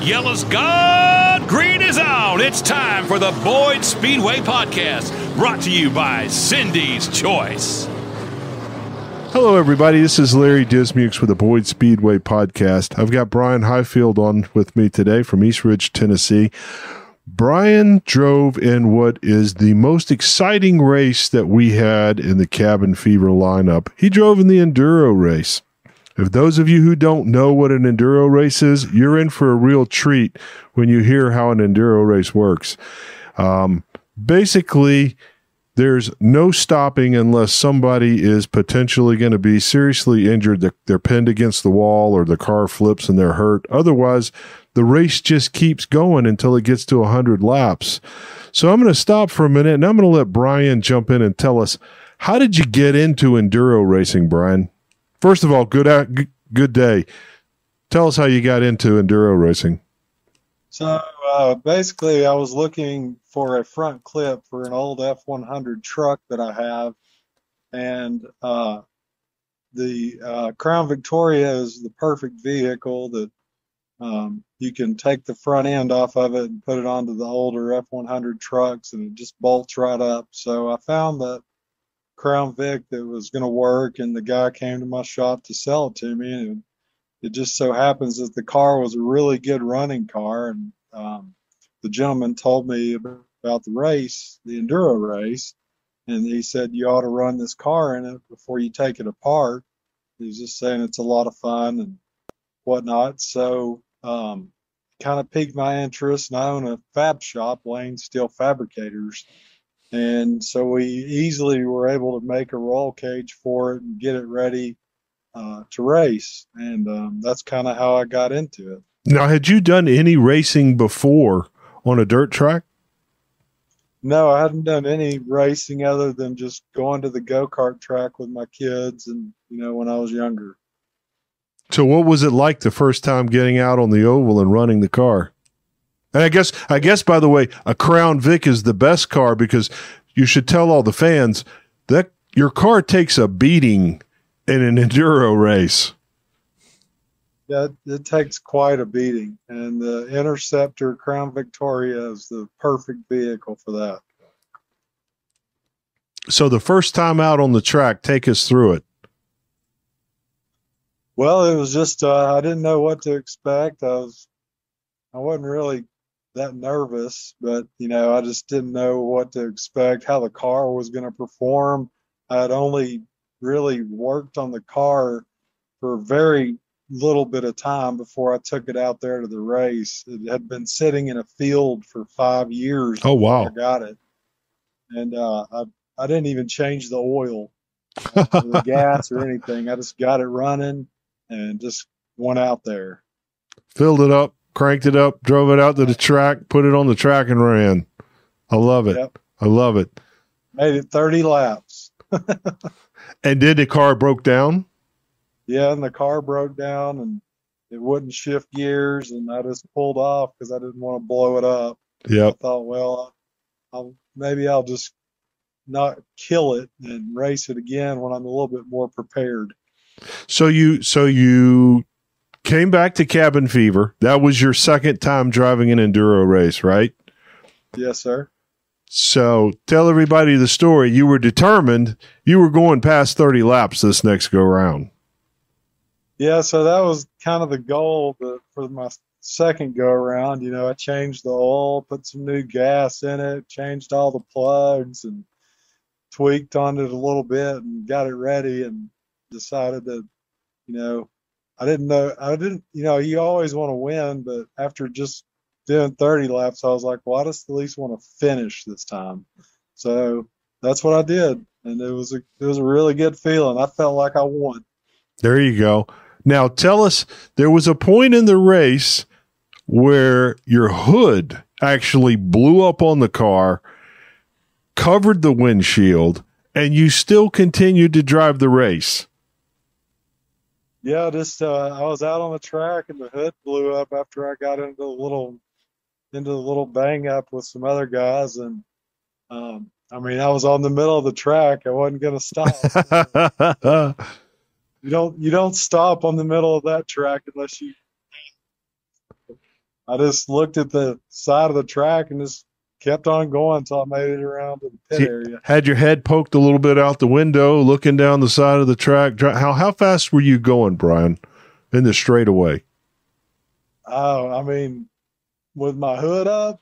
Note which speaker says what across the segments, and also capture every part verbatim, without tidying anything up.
Speaker 1: Yellow's gone, green is out. It's time for the Boyd Speedway Podcast, brought to you by Cindy's Choice.
Speaker 2: Hello, everybody. This is Larry Dismukes with the Boyd Speedway Podcast. I've got Brian Highfield on with me today from East Ridge, Tennessee. Brian drove in what is the most exciting race that we had in the Cabin Fever lineup. He drove in the Enduro race. If those of you who don't know what an Enduro race is, you're in for a real treat when you hear how an Enduro race works. Um, basically, there's no stopping unless somebody is potentially going to be seriously injured. They're, they're pinned against the wall or the car flips and they're hurt. Otherwise, the race just keeps going until it gets to one hundred laps. So I'm going to stop for a minute and I'm going to let Brian jump in and tell us, how did you get into Enduro racing, Brian? First of all, good good day. Tell us how you got into Enduro racing.
Speaker 3: So uh, basically, I was looking for a front clip for an old F one hundred truck that I have, and uh, the uh, Crown Victoria is the perfect vehicle that um, you can take the front end off of it and put it onto the older F one hundred trucks, and it just bolts right up. So I found that Crown Vic that was going to work, and the guy came to my shop to sell it to me, and it just so happens that the car was a really good running car, and um, the gentleman told me about the race, the Enduro race, and he said you ought to run this car in it before you take it apart. He was just saying it's a lot of fun and whatnot. So um, kind of piqued my interest, and I own a fab shop, Lane Steel Fabricators, and so we easily were able to make a roll cage for it and get it ready uh, to race, and um, that's kind of how I got into it.
Speaker 2: Now, had you done any racing before on a dirt track?
Speaker 3: No, I hadn't done any racing other than just going to the go-kart track with my kids, and you know, when I was younger.
Speaker 2: So what was it like the first time getting out on the oval and running the car? And I guess, I guess, by the way, a Crown Vic is the best car, because you should tell all the fans that your car takes a beating in an Enduro race.
Speaker 3: Yeah, it, it takes quite a beating, and the Interceptor Crown Victoria is the perfect vehicle for that.
Speaker 2: So the first time out on the track, take us through it.
Speaker 3: Well, it was just, uh, I didn't know what to expect. I was, I wasn't really that nervous, but, you know, I just didn't know what to expect, how the car was going to perform. I had only really worked on the car for a very little bit of time before I took it out there to the race. It had been sitting in a field for five years.
Speaker 2: Oh, wow.
Speaker 3: I got it. And uh, I, I didn't even change the oil or the gas or anything. I just got it running and just went out there.
Speaker 2: Filled it up, cranked it up, drove it out to the track, put it on the track and ran. I love it. Yep. I love it.
Speaker 3: Made it thirty laps.
Speaker 2: And did the car broke down?
Speaker 3: Yeah, and the car broke down and it wouldn't shift gears, and I just pulled off because I didn't want to blow it up.
Speaker 2: Yeah.
Speaker 3: I thought, well, I'll, maybe I'll just not kill it and race it again when I'm a little bit more prepared.
Speaker 2: So you, so you came back to Cabin Fever. That was your second time driving an Enduro race, right?
Speaker 3: Yes, sir.
Speaker 2: So tell everybody the story. You were determined. You were going past thirty laps this next go round.
Speaker 3: Yeah, so that was kind of the goal but for my second go around. You know, I changed the oil, put some new gas in it, changed all the plugs, and tweaked on it a little bit and got it ready, and decided that, you know, I didn't know, I didn't, you know, you always want to win, but after just doing thirty laps, I was like, well, I just at least want to finish this time. So that's what I did. And it was a, it was a really good feeling. I felt like I won.
Speaker 2: There you go. Now tell us, there was a point in the race where your hood actually blew up on the car, covered the windshield, and you still continued to drive the race.
Speaker 3: Yeah, just uh, I was out on the track and the hood blew up after I got into a little into a little bang up with some other guys, and um, I mean I was on the middle of the track. I wasn't going to stop. you don't you don't stop on the middle of that track unless you. I just looked at the side of the track and just kept on going until I made it around to the pit
Speaker 2: See,
Speaker 3: area.
Speaker 2: Had your head poked a little bit out the window, looking down the side of the track. How how fast were you going, Brian, in the straightaway?
Speaker 3: Oh, I mean, with my hood up,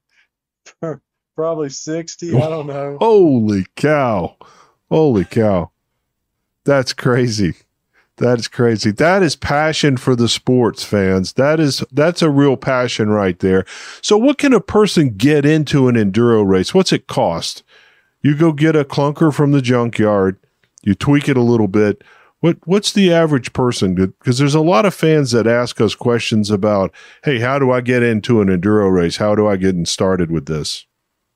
Speaker 3: probably sixty. I don't know.
Speaker 2: Holy cow. Holy cow. That's crazy. That's crazy. That is passion for the sports, fans. That is, that's a real passion right there. So what can a person get into an enduro race? What's it cost? You go get a clunker from the junkyard. You tweak it a little bit. What, what's the average person? Because there's a lot of fans that ask us questions about, hey, how do I get into an enduro race? How do I get started with this?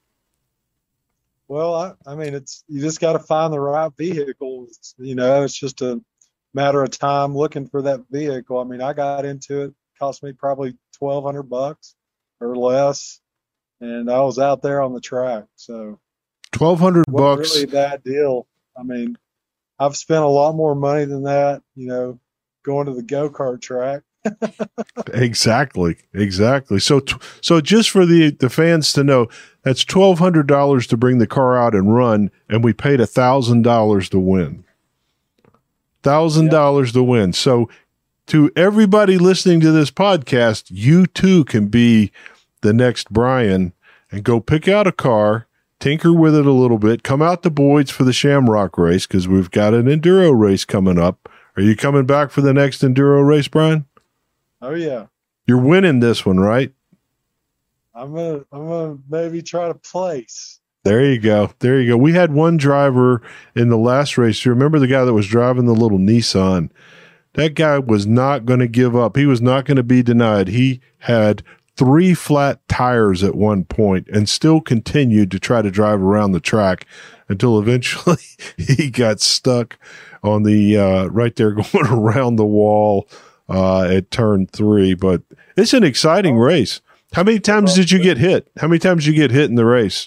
Speaker 3: Well, I, I mean, it's, you just got to find the right vehicle. It's, you know, it's just a matter of time looking for that vehicle. I mean, I got into it, cost me probably twelve hundred bucks or less, and I was out there on the track. So
Speaker 2: twelve hundred bucks.
Speaker 3: Really that deal. I mean, I've spent a lot more money than that, you know, going to the go-kart track.
Speaker 2: Exactly. Exactly. So, t- so just for the, the fans to know, that's twelve hundred dollars to bring the car out and run, and we paid a thousand dollars to win. Thousand dollars to win. So to everybody listening to this podcast, you too can be the next Brian and go pick out a car, tinker with it a little bit, come out to Boyd's for the Shamrock race, because we've got an enduro race coming up. Are you coming back for the next enduro race, Brian?
Speaker 3: Oh yeah.
Speaker 2: You're winning this one, right?
Speaker 3: I'm gonna I'm gonna maybe try to place.
Speaker 2: There you go. There you go. We had one driver in the last race. You remember the guy that was driving the little Nissan? That guy was not going to give up. He was not going to be denied. He had three flat tires at one point and still continued to try to drive around the track until eventually he got stuck on the uh, right there going around the wall uh, at turn three. But it's an exciting race. How many times did you get hit? How many times did you get hit in the race?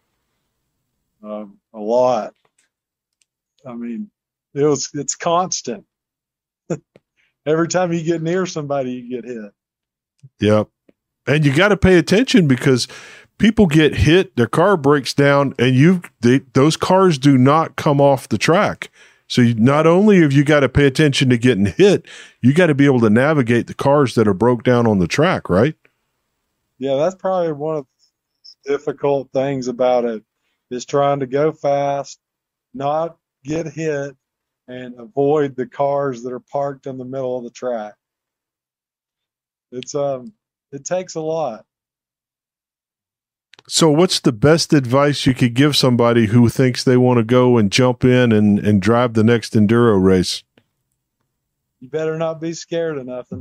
Speaker 3: Um, a lot. I mean, it was, it's constant. Every time you get near somebody, you get hit.
Speaker 2: Yep. And you got to pay attention because people get hit, their car breaks down, and you they, those cars do not come off the track. So you, not only have you got to pay attention to getting hit, you got to be able to navigate the cars that are broke down on the track, right?
Speaker 3: Yeah, that's probably one of the difficult things about it, is trying to go fast, not get hit, and avoid the cars that are parked in the middle of the track. It's um, it takes a lot.
Speaker 2: So what's the best advice you could give somebody who thinks they want to go and jump in and, and drive the next enduro race?
Speaker 3: You better not be scared of nothing.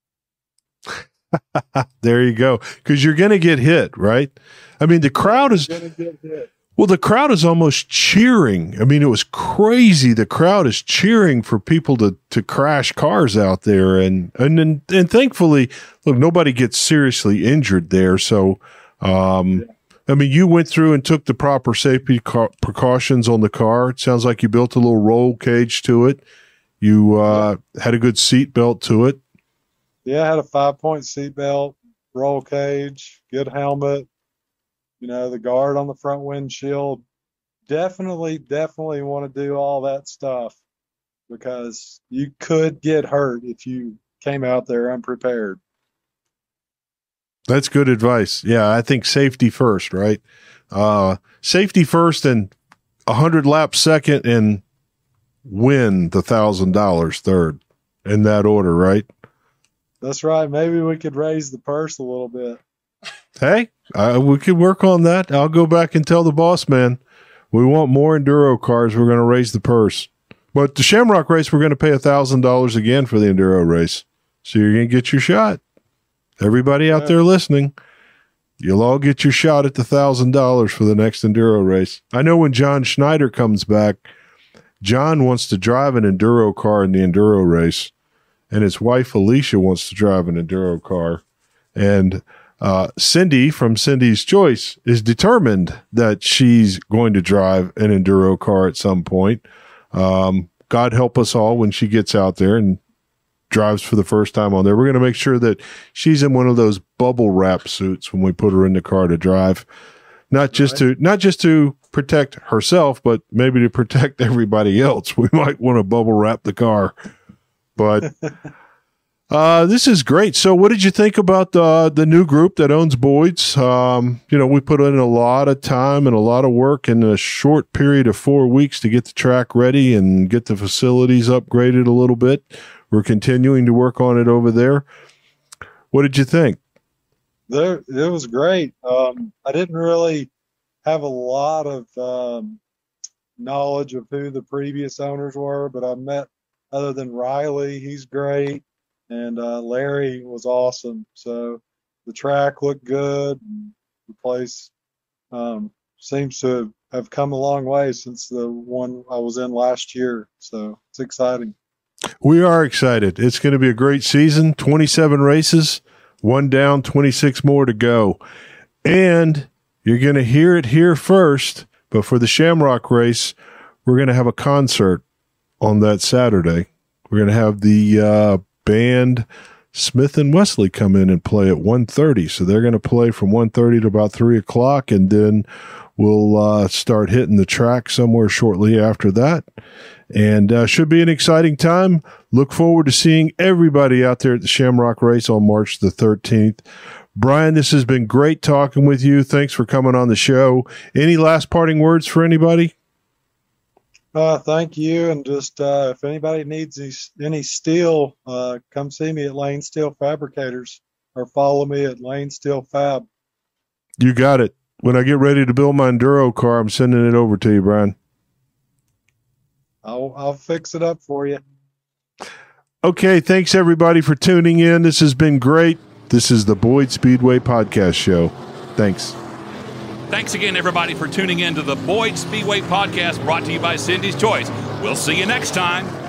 Speaker 2: There you go. Because you're going to get hit, right? I mean, the crowd is
Speaker 3: You're gonna get hit.
Speaker 2: Well, the crowd is almost cheering. I mean, it was crazy. The crowd is cheering for people to, to crash cars out there. And, and, and, and thankfully, look, nobody gets seriously injured there. So, um, yeah. I mean, you went through and took the proper safety ca- precautions on the car. It sounds like you built a little roll cage to it. You, uh, yeah. had a good seat belt to it.
Speaker 3: Yeah. I had a five point seat belt, roll cage, good helmet. You know, the guard on the front windshield. Definitely, definitely want to do all that stuff, because you could get hurt if you came out there unprepared.
Speaker 2: That's good advice. Yeah, I think safety first, right? Uh, safety first and one hundred laps second, and win the one thousand dollars third, in that order, right?
Speaker 3: That's right. Maybe we could raise the purse a little bit.
Speaker 2: Hey, uh, we could work on that. I'll go back and tell the boss man we want more enduro cars. We're going to raise the purse. But the Shamrock race, we're going to pay one thousand dollars again for the enduro race. So you're going to get your shot. Everybody out yeah. there listening, you'll all get your shot at the one thousand dollars for the next enduro race. I know when John Schneider comes back, John wants to drive an enduro car in the enduro race, and his wife Alicia wants to drive an enduro car. And Uh, Cindy from Cindy's Choice is determined that she's going to drive an enduro car at some point. Um, God help us all when she gets out there and drives for the first time on there. We're going to make sure that she's in one of those bubble wrap suits when we put her in the car to drive, not just right. to not just to protect herself, but maybe to protect everybody else. We might want to bubble wrap the car, but uh, this is great. So, what did you think about the the new group that owns Boyd's? Um, you know, we put in a lot of time and a lot of work in a short period of four weeks to get the track ready and get the facilities upgraded a little bit. We're continuing to work on it over there. What did you think?
Speaker 3: There, it was great. Um, I didn't really have a lot of um, knowledge of who the previous owners were, but I met, other than Riley, he's great, and uh, Larry was awesome. So the track looked good. The place um, seems to have come a long way since the one I was in last year. So it's exciting.
Speaker 2: We are excited. It's going to be a great season. twenty-seven races, one down, twenty-six more to go. And you're going to hear it here first, but for the Shamrock race, we're going to have a concert on that Saturday. We're going to have the uh, band Smith and Wesley come in and play at one thirty. So they're going to play from one thirty to about three o'clock, and then we'll uh, start hitting the track somewhere shortly after that. And uh, should be an exciting time. Look forward to seeing everybody out there at the Shamrock race on March the thirteenth. Brian, this has been great talking with you. Thanks for coming on the show. Any last parting words for anybody?
Speaker 3: Uh, thank you. And just uh, if anybody needs any steel, uh, come see me at Lane Steel Fabricators or follow me at Lane Steel Fab.
Speaker 2: You got it. When I get ready to build my Enduro car, I'm sending it over to you, Brian.
Speaker 3: I'll, I'll fix it up for you.
Speaker 2: Okay, thanks everybody for tuning in. This has been great. This is the Boyd Speedway Podcast Show. Thanks.
Speaker 1: Thanks again, everybody, for tuning in to the Boyd Speedway Podcast brought to you by Cindy's Choice. We'll see you next time.